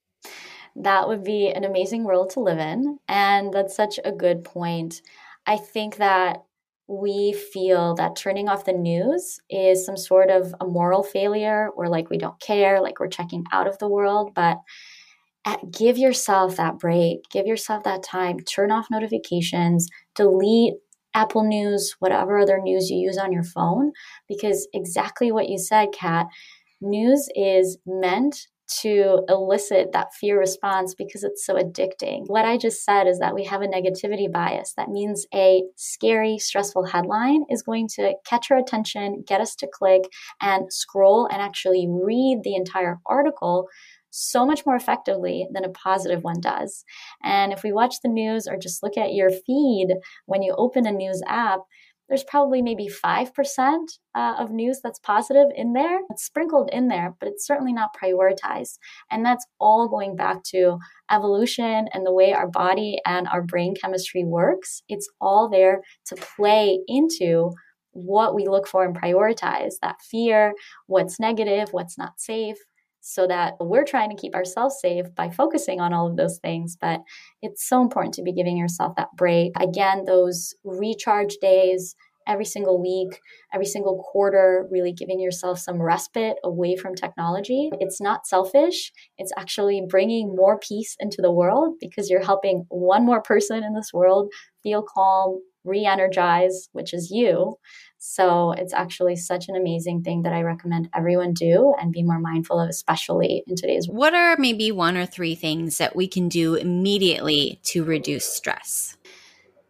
That would be an amazing world to live in. And that's such a good point. I think that we feel that turning off the news is some sort of a moral failure, or like we don't care, like we're checking out of the world. But give yourself that break, give yourself that time, turn off notifications, delete Apple News, whatever other news you use on your phone, because exactly what you said, Kat, news is meant to elicit that fear response because it's so addicting. What I just said is that we have a negativity bias. That means a scary, stressful headline is going to catch our attention, get us to click and scroll and actually read the entire article so much more effectively than a positive one does. And if we watch the news or just look at your feed when you open a news app, there's probably maybe 5% of news that's positive in there. It's sprinkled in there, but it's certainly not prioritized. And that's all going back to evolution and the way our body and our brain chemistry works. It's all there to play into what we look for and prioritize, that fear, what's negative, what's not safe, so that we're trying to keep ourselves safe by focusing on all of those things. But it's so important to be giving yourself that break. Again, those recharge days every single week, every single quarter, really giving yourself some respite away from technology. It's not selfish. It's actually bringing more peace into the world, because you're helping one more person in this world feel calm, re-energize, which is you. So it's actually such an amazing thing that I recommend everyone do and be more mindful of, especially in today's world. What are maybe 1 or 3 things that we can do immediately to reduce stress?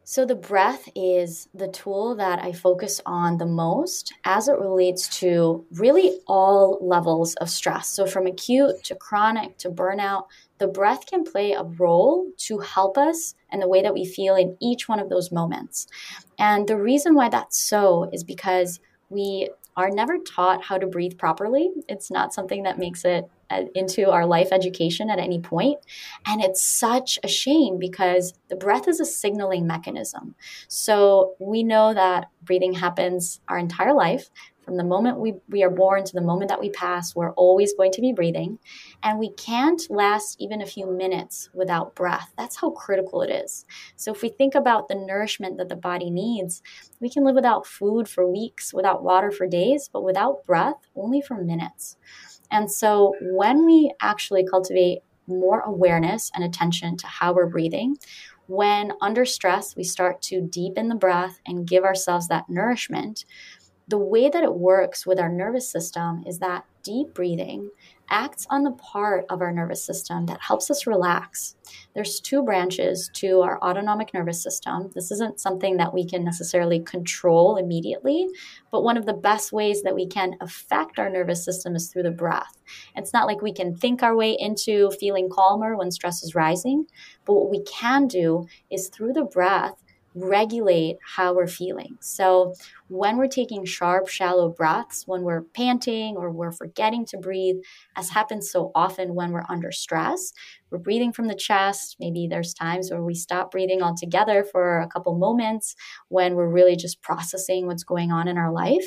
So the breath is the tool that I focus on the most as it relates to really all levels of stress. So from acute to chronic to burnout, the breath can play a role to help us and the way that we feel in each one of those moments. And the reason why that's so is because we are never taught how to breathe properly. It's not something that makes it into our life education at any point. And it's such a shame because the breath is a signaling mechanism. So we know that breathing happens our entire life. From the moment we are born to the moment that we pass, we're always going to be breathing. And we can't last even a few minutes without breath. That's how critical it is. So if we think about the nourishment that the body needs, we can live without food for weeks, without water for days, but without breath, only for minutes. And so when we actually cultivate more awareness and attention to how we're breathing, when under stress, we start to deepen the breath and give ourselves that nourishment. The way that it works with our nervous system is that deep breathing acts on the part of our nervous system that helps us relax. There's two branches to our autonomic nervous system. This isn't something that we can necessarily control immediately, but one of the best ways that we can affect our nervous system is through the breath. It's not like we can think our way into feeling calmer when stress is rising, but what we can do is through the breath, regulate how we're feeling. So when we're taking sharp, shallow breaths, when we're panting or we're forgetting to breathe, as happens so often when we're under stress, we're breathing from the chest. Maybe there's times where we stop breathing altogether for a couple moments when we're really just processing what's going on in our life.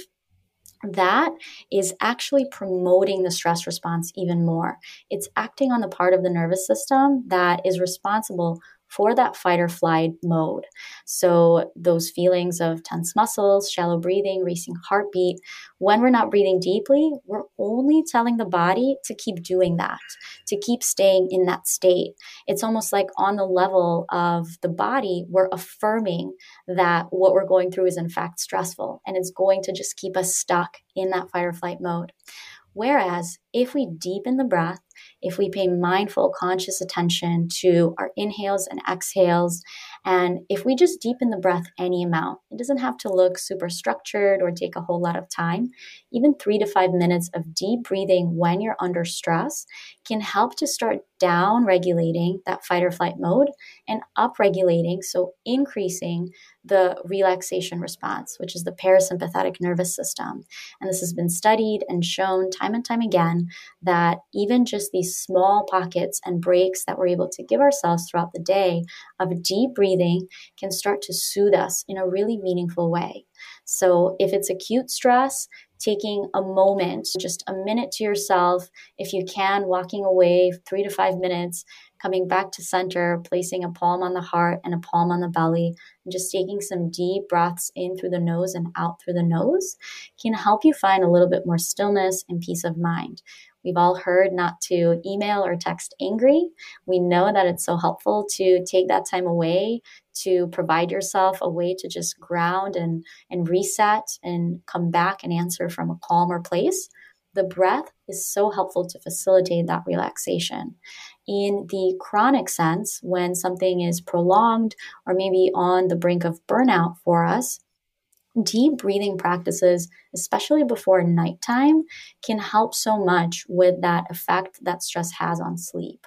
That is actually promoting the stress response even more. It's acting on the part of the nervous system that is responsible for that fight or flight mode. So those feelings of tense muscles, shallow breathing, racing heartbeat, when we're not breathing deeply, we're only telling the body to keep doing that, to keep staying in that state. It's almost like on the level of the body, we're affirming that what we're going through is in fact stressful, and it's going to just keep us stuck in that fight or flight mode. Whereas if we deepen the breath, if we pay mindful, conscious attention to our inhales and exhales, and if we just deepen the breath any amount, it doesn't have to look super structured or take a whole lot of time. Even 3 to 5 minutes of deep breathing when you're under stress can help to start down regulating that fight or flight mode and up regulating, so increasing the relaxation response, which is the parasympathetic nervous system. And this has been studied and shown time and time again that even just these small pockets and breaks that we're able to give ourselves throughout the day of deep breathing can start to soothe us in a really meaningful way. So if it's acute stress, taking a moment, just a minute to yourself, if you can, walking away 3 to 5 minutes, coming back to center, placing a palm on the heart and a palm on the belly, and just taking some deep breaths in through the nose and out through the nose can help you find a little bit more stillness and peace of mind. We've all heard not to email or text angry. We know that it's so helpful to take that time away to provide yourself a way to just ground and reset and come back and answer from a calmer place. The breath is so helpful to facilitate that relaxation. In the chronic sense, when something is prolonged or maybe on the brink of burnout for us, deep breathing practices, especially before nighttime, can help so much with that effect that stress has on sleep.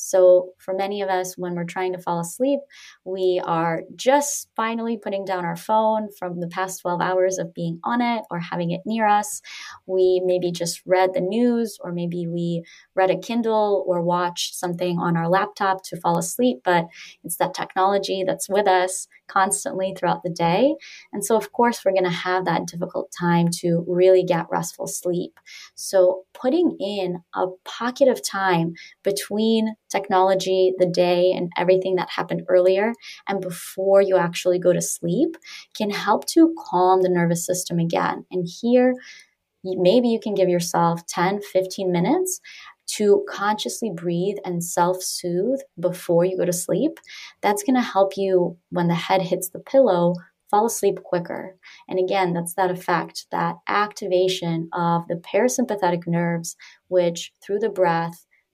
So for many of us, when we're trying to fall asleep, we are just finally putting down our phone from the past 12 hours of being on it or having it near us. We maybe just read the news, or maybe we read a Kindle or watched something on our laptop to fall asleep, but it's that technology that's with us constantly throughout the day. And so, of course, we're going to have that difficult time to really get restful sleep. So putting in a pocket of time between technology, the day, and everything that happened earlier and before you actually go to sleep can help to calm the nervous system again. And here, maybe you can give yourself 10, 15 minutes to consciously breathe and self-soothe before you go to sleep. That's going to help you, when the head hits the pillow, fall asleep quicker. And again, that's that effect, that activation of the parasympathetic nerves, which through the breath,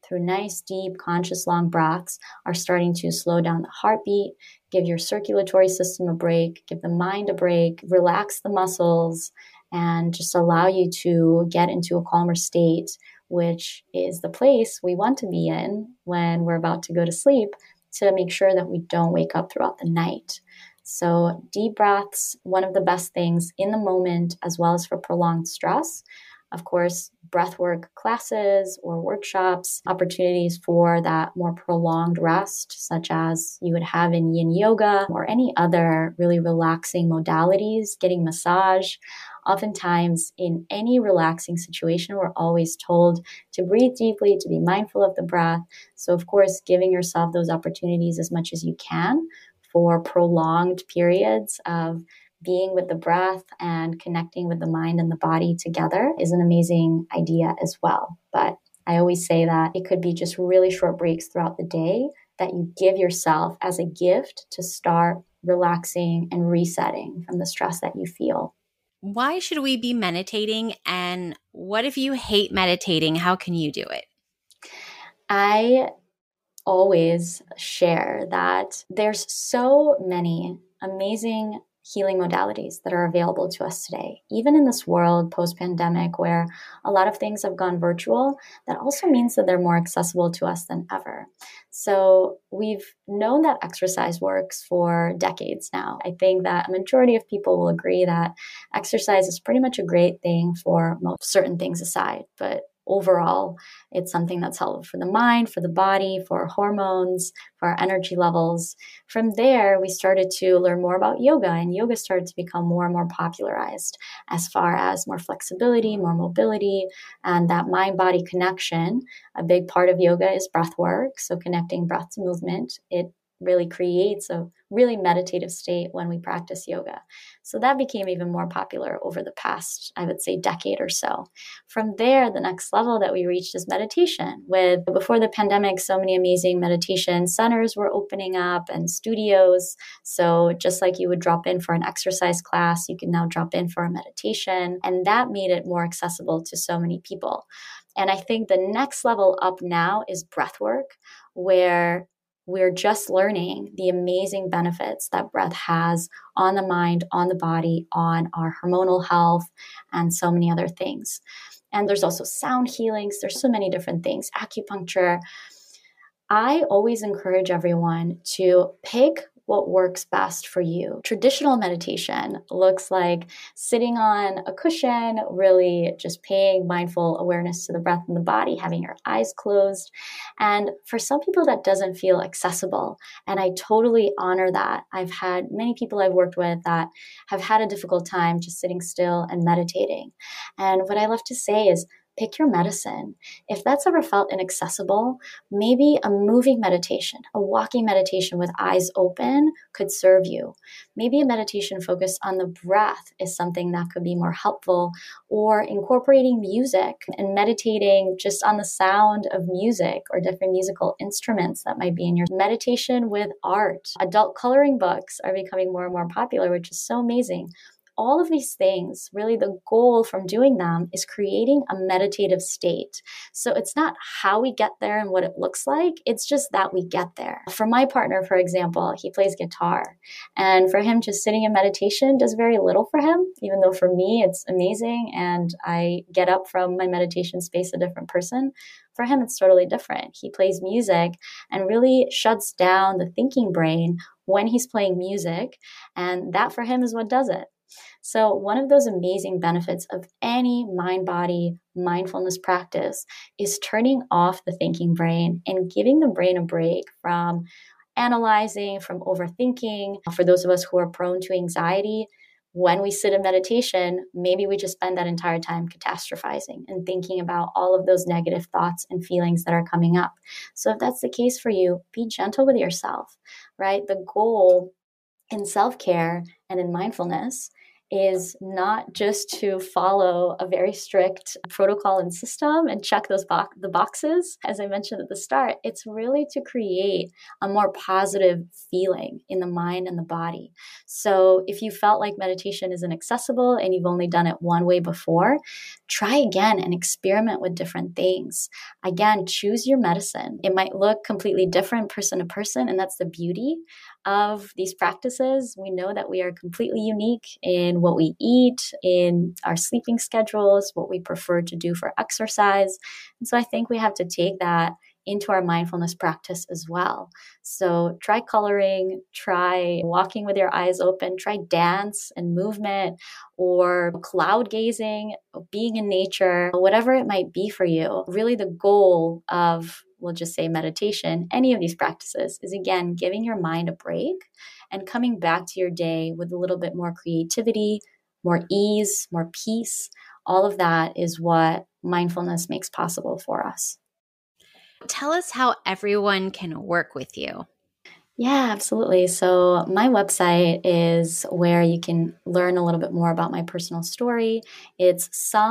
through nice, deep, conscious, long breaths are starting to slow down the heartbeat, give your circulatory system a break, give the mind a break, relax the muscles, and just allow you to get into a calmer state, which is the place we want to be in when we're about to go to sleep, to make sure that we don't wake up throughout the night. So deep breaths, one of the best things in the moment, as well as for prolonged stress. Of course, breathwork classes or workshops, opportunities for that more prolonged rest, such as you would have in yin yoga or any other really relaxing modalities, getting massage. Oftentimes, in any relaxing situation, we're always told to breathe deeply, to be mindful of the breath. So, of course, giving yourself those opportunities as much as you can for prolonged periods of being with the breath and connecting with the mind and the body together is an amazing idea as well. But I always say that it could be just really short breaks throughout the day that you give yourself as a gift to start relaxing and resetting from the stress that you feel. Why should we be meditating? And what if you hate meditating? How can you do it? I always share that there's so many amazing healing modalities that are available to us today. Even in this world post-pandemic where a lot of things have gone virtual, that also means that they're more accessible to us than ever. So we've known that exercise works for decades now. I think that a majority of people will agree that exercise is pretty much a great thing for most certain things aside, but overall, it's something that's helpful for the mind, for the body, for our hormones, for our energy levels. From there, we started to learn more about yoga, and yoga started to become more and more popularized as far as more flexibility, more mobility, and that mind-body connection. A big part of yoga is breath work, so connecting breath to movement. It really creates a really meditative state when we practice yoga. So that became even more popular over the past, I would say, decade or so. From there, the next level that we reached is meditation. Before the pandemic, so many amazing meditation centers were opening up and studios. So just like you would drop in for an exercise class, you can now drop in for a meditation. And that made it more accessible to so many people. And I think the next level up now is breath work, where we're just learning the amazing benefits that breath has on the mind, on the body, on our hormonal health, and so many other things. And there's also sound healings. There's so many different things, acupuncture. I always encourage everyone to pick what works best for you. Traditional meditation looks like sitting on a cushion, really just paying mindful awareness to the breath and the body, having your eyes closed. And for some people, that doesn't feel accessible. And I totally honor that. I've had many people I've worked with that have had a difficult time just sitting still and meditating. And what I love to say is, pick your medicine. If that's ever felt inaccessible, maybe a moving meditation, a walking meditation with eyes open could serve you. Maybe a meditation focused on the breath is something that could be more helpful, or incorporating music and meditating just on the sound of music or different musical instruments that might be in your meditation with art. Adult coloring books are becoming more and more popular, which is so amazing. All of these things, really the goal from doing them is creating a meditative state. So it's not how we get there and what it looks like, it's just that we get there. For my partner, for example, he plays guitar. And for him, just sitting in meditation does very little for him, even though for me it's amazing and I get up from my meditation space a different person. For him, it's totally different. He plays music and really shuts down the thinking brain when he's playing music. And that for him is what does it. So one of those amazing benefits of any mind-body mindfulness practice is turning off the thinking brain and giving the brain a break from analyzing, from overthinking. For those of us who are prone to anxiety, when we sit in meditation, maybe we just spend that entire time catastrophizing and thinking about all of those negative thoughts and feelings that are coming up. So if that's the case for you, be gentle with yourself, right? The goal in self-care and in mindfulness is not just to follow a very strict protocol and system and check the boxes, as I mentioned at the start. It's really to create a more positive feeling in the mind and the body. So if you felt like meditation isn't accessible and you've only done it one way before, try again and experiment with different things. Again, choose your medicine. It might look completely different person to person, and that's the beauty of these practices. We know that we are completely unique in what we eat, in our sleeping schedules, what we prefer to do for exercise. And so I think we have to take that into our mindfulness practice as well. So try coloring, try walking with your eyes open, try dance and movement or cloud gazing, being in nature, whatever it might be for you. Really the goal of, we'll just say meditation, any of these practices is again, giving your mind a break and coming back to your day with a little bit more creativity, more ease, more peace. All of that is what mindfulness makes possible for us. Tell us how everyone can work with you. Yeah, absolutely. So my website is where you can learn a little bit more about my personal story. It's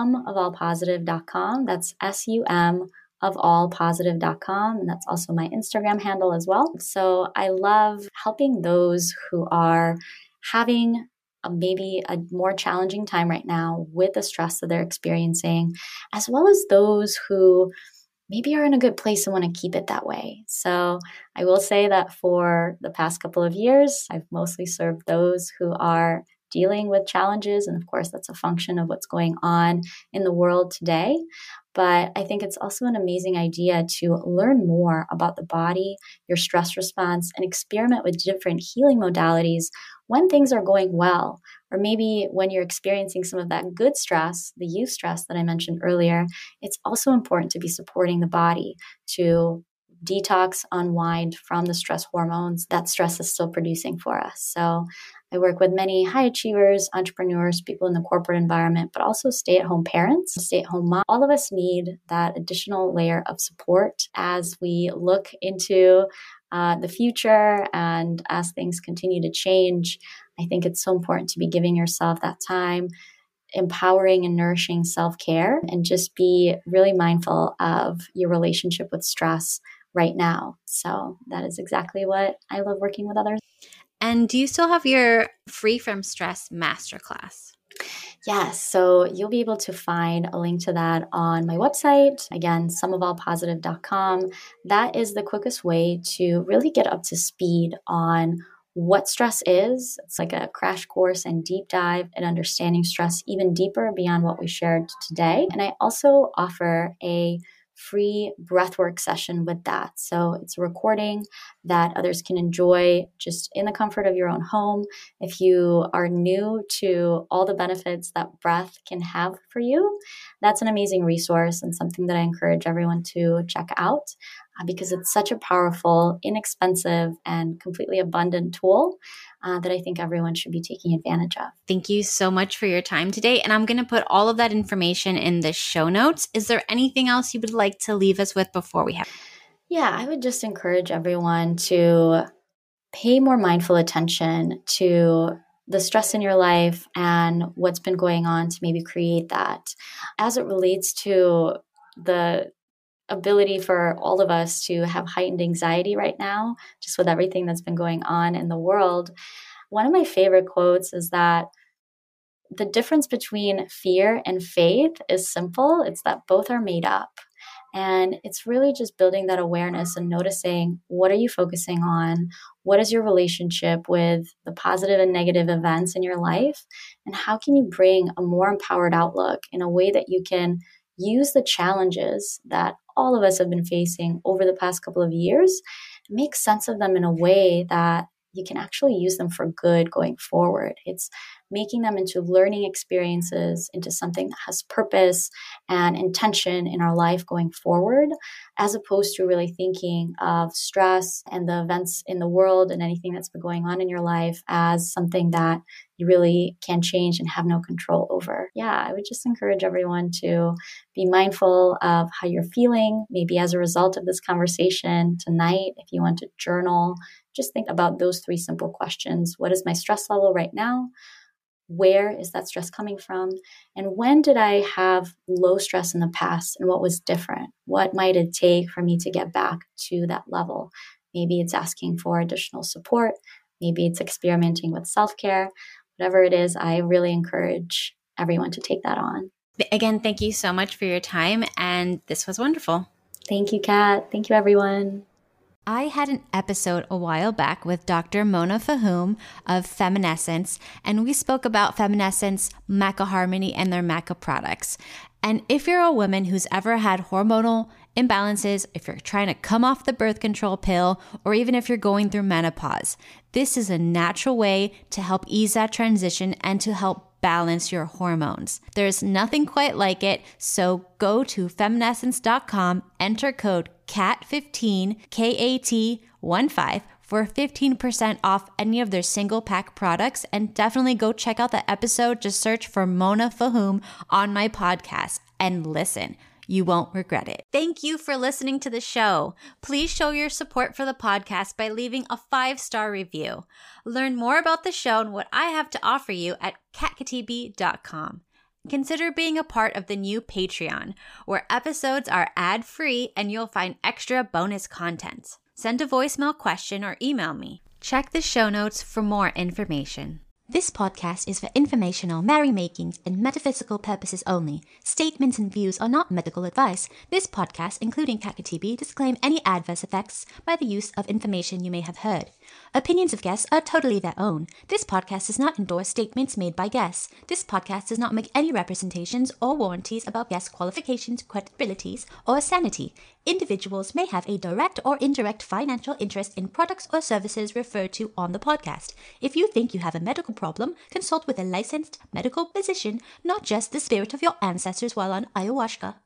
sumofallpositive.com. That's SUM of allpositive.com. And that's also my Instagram handle as well. So I love helping those who are having maybe a more challenging time right now with the stress that they're experiencing, as well as those who maybe are in a good place and want to keep it that way. So I will say that for the past couple of years, I've mostly served those who are dealing with challenges. And of course, that's a function of what's going on in the world today. But I think it's also an amazing idea to learn more about the body, your stress response, and experiment with different healing modalities when things are going well. Or maybe when you're experiencing some of that good stress, the eustress that I mentioned earlier, it's also important to be supporting the body to detox, unwind from the stress hormones that stress is still producing for us. So I work with many high achievers, entrepreneurs, people in the corporate environment, but also stay-at-home parents, stay-at-home moms. All of us need that additional layer of support as we look into the future and as things continue to change. I think it's so important to be giving yourself that time, empowering and nourishing self-care, and just be really mindful of your relationship with stress right now. So that is exactly what I love working with others. And do you still have your Free from Stress masterclass? Yes, so you'll be able to find a link to that on my website. Again, sumofallpositive.com. That is the quickest way to really get up to speed on what stress is. It's like a crash course and deep dive in understanding stress even deeper beyond what we shared today. And I also offer a free breathwork session with that. So it's a recording that others can enjoy just in the comfort of your own home. If you are new to all the benefits that breath can have for you, that's an amazing resource and something that I encourage everyone to check out because it's such a powerful, inexpensive, and completely abundant tool that I think everyone should be taking advantage of. Thank you so much for your time today. And I'm going to put all of that information in the show notes. Is there anything else you would like to leave us with before we have? Yeah, I would just encourage everyone to pay more mindful attention to the stress in your life and what's been going on to maybe create that. As it relates to the ability for all of us to have heightened anxiety right now, just with everything that's been going on in the world. One of my favorite quotes is that the difference between fear and faith is simple. It's that both are made up. And it's really just building that awareness and noticing, what are you focusing on? What is your relationship with the positive and negative events in your life? And how can you bring a more empowered outlook in a way that you can use the challenges that all of us have been facing over the past couple of years, make sense of them in a way that you can actually use them for good going forward. It's making them into learning experiences, into something that has purpose and intention in our life going forward, as opposed to really thinking of stress and the events in the world and anything that's been going on in your life as something that you really can change and have no control over. Yeah, I would just encourage everyone to be mindful of how you're feeling, maybe as a result of this conversation tonight. If you want to journal, just think about those 3 simple questions. What is my stress level right now? where is that stress coming from? And when did I have low stress in the past and what was different? What might it take for me to get back to that level? Maybe it's asking for additional support. Maybe it's experimenting with self-care. Whatever it is, I really encourage everyone to take that on. Again, thank you so much for your time. And this was wonderful. Thank you, Kat. Thank you, everyone. I had an episode a while back with Dr. Mona Fahim of Feminescence, and we spoke about Feminescence, Maca Harmony, and their Maca products. And if you're a woman who's ever had hormonal imbalances, if you're trying to come off the birth control pill, or even if you're going through menopause, this is a natural way to help ease that transition and to help balance your hormones. There's nothing quite like it, so go to feminescence.com, enter code CAT15, KAT15 for 15% off any of their single pack products, and definitely go check out the episode. Just search for Mona Fahim on my podcast and listen. You won't regret it. Thank you for listening to the show. Please show your support for the podcast by leaving a 5-star review. Learn more about the show and what I have to offer you at katkatibi.com. Consider being a part of the new Patreon, where episodes are ad-free and you'll find extra bonus content. Send a voicemail question or email me. Check the show notes for more information. This podcast is for informational, merrymaking, and metaphysical purposes only. Statements and views are not medical advice. This podcast, including Kakatibi, disclaim any adverse effects by the use of information you may have heard. Opinions of guests are totally their own. This podcast does not endorse statements made by guests. This podcast does not make any representations or warranties about guest qualifications, credibilities, or sanity. Individuals may have a direct or indirect financial interest in products or services referred to on the podcast. If you think you have a medical problem, consult with a licensed medical physician, not just the spirit of your ancestors while on ayahuasca.